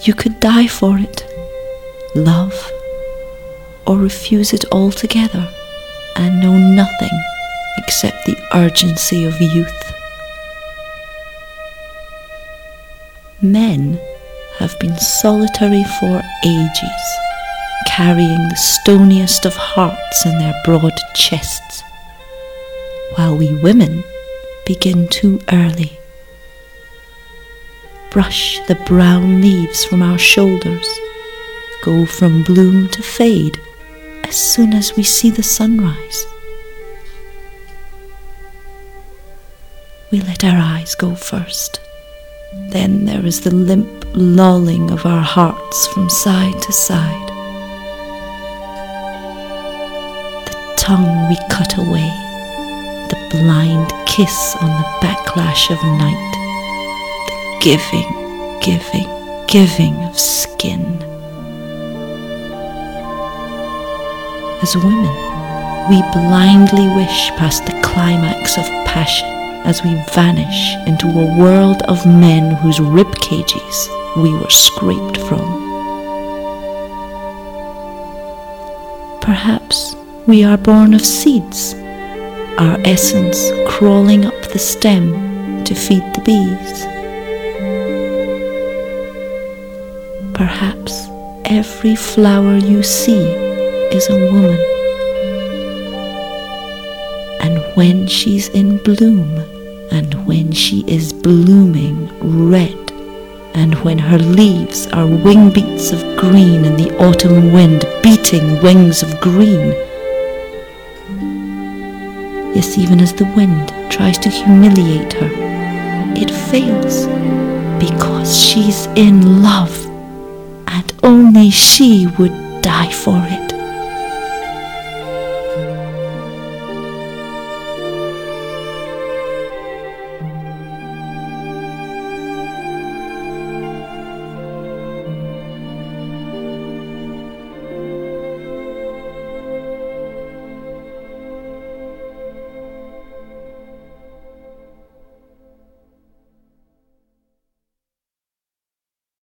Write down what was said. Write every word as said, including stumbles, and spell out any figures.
You could die for it, love, or refuse it altogether and know nothing except the urgency of youth. Men have been solitary for ages, carrying the stoniest of hearts in their broad chests, while we women begin too early. Brush the brown leaves from our shoulders, go from bloom to fade as soon as we see the sunrise. We let our eyes go first. Then there is the limp lolling of our hearts from side to side. The tongue we cut away, the blind kiss on the backlash of night, the giving, giving, giving of skin. As women, we blindly wish past the climax of passion as we vanish into a world of men whose rib cages we were scraped from. Perhaps we are born of seeds, our essence crawling up the stem to feed the bees. Perhaps every flower you see is a woman, and when she's in bloom, and when she is blooming red, and when her leaves are wing beats of green in the autumn wind beating wings of green. Yes, even as the wind tries to humiliate her, it fails, because she's in love, and only she would die for it.